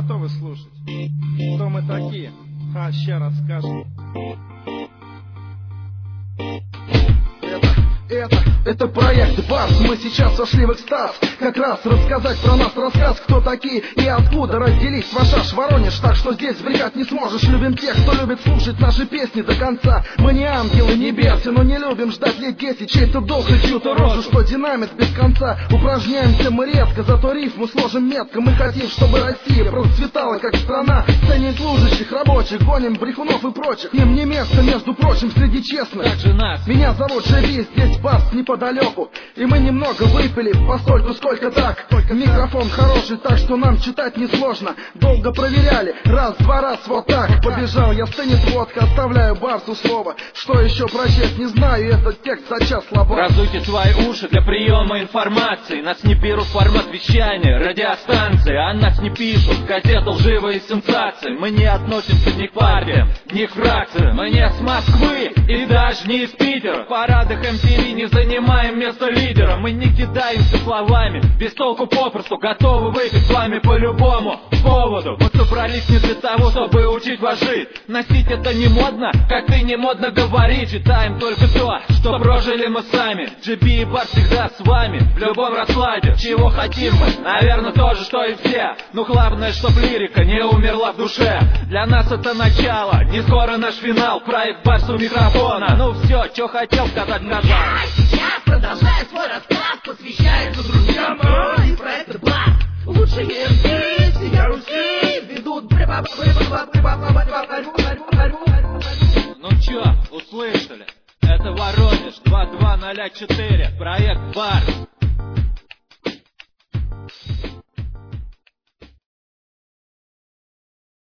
готовы слушать? Кто мы такие? Ща расскажем. Это проект Барс, мы сейчас вошли в экстаз. Как раз рассказать про нас рассказ, кто такие и откуда. Разделить ваш аж Воронеж, так что здесь брехать не сможешь. Любим тех, кто любит слушать наши песни до конца. Мы не ангелы небесы, но не любим ждать лет 10 чей-то дух и чью-то рожу, что динамит без конца. Упражняемся мы редко, зато рифму сложим метко. Мы хотим, чтобы Россия процветала как страна. Ценим служащих, рабочих, гоним брехунов и прочих. Им не место, между прочим, среди честных. Так же нас. Меня зовут Живи, здесь Барс неподалеку. И мы немного выпили, постольку сколько так. Микрофон хороший, так что нам читать несложно. Долго проверяли, раз-два раз, вот так. Побежал я, стынет водка, оставляю Барсу слово. Что еще прочесть, не знаю, этот текст за час слабо. Разуйте свои уши для приема информации. Нас не берут в формат вещания, радиостанции. А нас не пишут в газету лживые сенсации. Мы не относимся ни к партиям, ни к фракциям. Мы не с Москвы и даже не из Питера. В парадах MTV не занимаем место лидера. Мы не кидаемся словами, без толку попросту. Готовы выпить с вами по любому поводу. Мы собрались не для того, чтобы учить вас жить. Носить это не модно, как и не модно говорить. Читаем только то, что прожили мы сами. GB и Бар всегда с вами, в любом раскладе. Чего хотим мы? Наверное, то же, что и все. Ну главное, чтоб лирика не умерла в душе. Для нас это начало, не скоро наш финал. Проект Барс у микрофона. Ну все, что хотел сказать, сказал. Сейчас продолжаю свой рассказ, посвящается друзьям и проект Барс. Лучшие МС, всея Руси ведут. Ну чё, услышали? Это Воронеж 2204, проект Барс.